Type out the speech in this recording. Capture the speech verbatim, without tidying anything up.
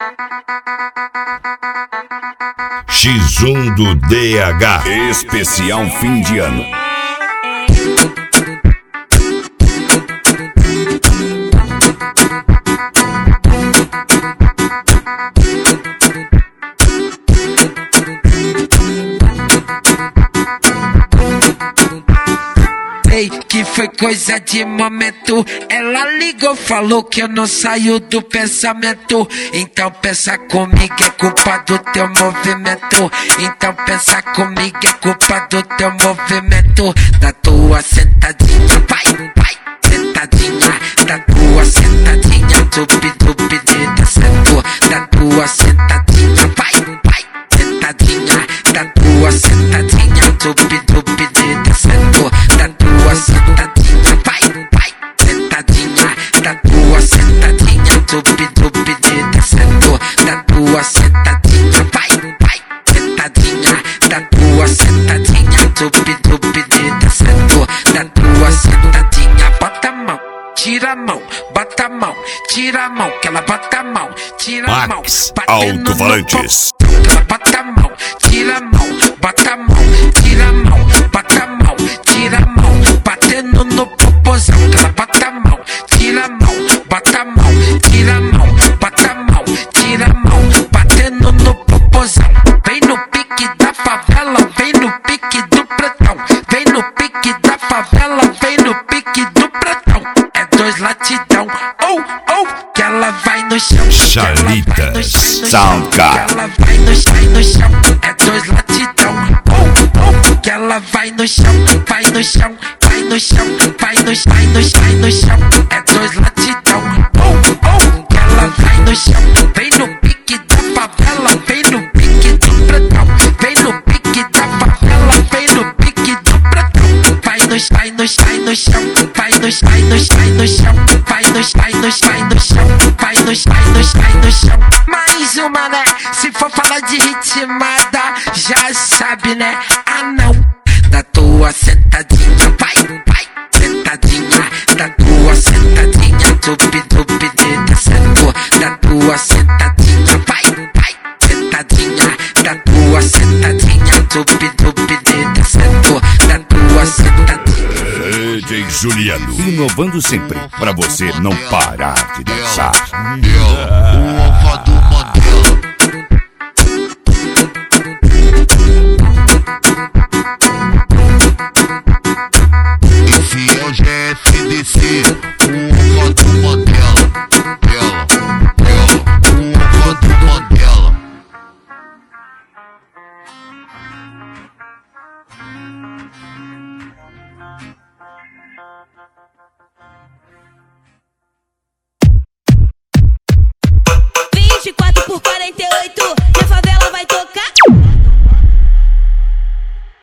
X um do D H. Especial fim de ano. Que foi coisa de momento. Ela ligou, falou que eu não saio do pensamento. Então pensa comigo, é culpa do teu movimento. Então pensa comigo, é culpa do teu movimento. Da tua sentadinha, vai, vai, sentadinha. Da tua sentadinha, tupi, tupi, descendo. Da tua sentadinha, vai, vai, sentadinha. Da tua sentadinha, tupi, tupi, descendo. Da tua sentadinha, vai, vai, sentadinha. Da tua sentadinha, tupi, tupi, descendo. Da tua sentadinha, vai, vai, sentadinha. Da tua sentadinha, tupi, tupi, descendo. Da tua sentadinha, bota a mão, tira a mão, bota a mão, tira a mão, que ela bota a mão, tira a mão, Max Alto-Falantes. ela bota a mão, tira a mão, bota a mão, tira a mão, bota a mão, tira a mão, batendo no popozão, ela bota a mão, tira a mão, bota a mão, tira a mão, bota a mão, tira a mão, batendo no popozão. Vem no pique da favela, vem no pique do pretão, vem no pique da favela, vem no pique do pretão. É dois latidão, ou, oh, ou, oh, que ela vai no chão. Chalitas Soundcard. Ela vai no, vai no chão, é dois latidão, ou, oh, ou, oh, que ela vai no chão, vai no chão, vai no chão, vai no, vai no, vai no chão, é dois latidão, ou, oh, ou, que ela vai no chão. Vem no pique da favela, vem no pique do pretão, vem no pique da favela, vem no pique do pretão. Vai no, vai no, vai no chão, vai no, vai no, vai no chão, vai no, vai no, vai no chão, vai no, vai no, vai no chão. Mais uma, né? Se for falar de ritmada, já sabe, né? Ah, não. Da tua sentadinha, vai, vai, sentadinha. Da tua sentadinha, tupi, tupi, descendo. Da tua sentadinha, vai, vai, sentadinha. Da tua sentadinha, tupi, tupi, descendo. Da tua sentadinha. D J Juliano, inovando sempre, pra você não parar de dançar. O alfa do Mandela. Esse é o G F D C, o alfa do Mandela. Ela, ela, o alfa do Mandela.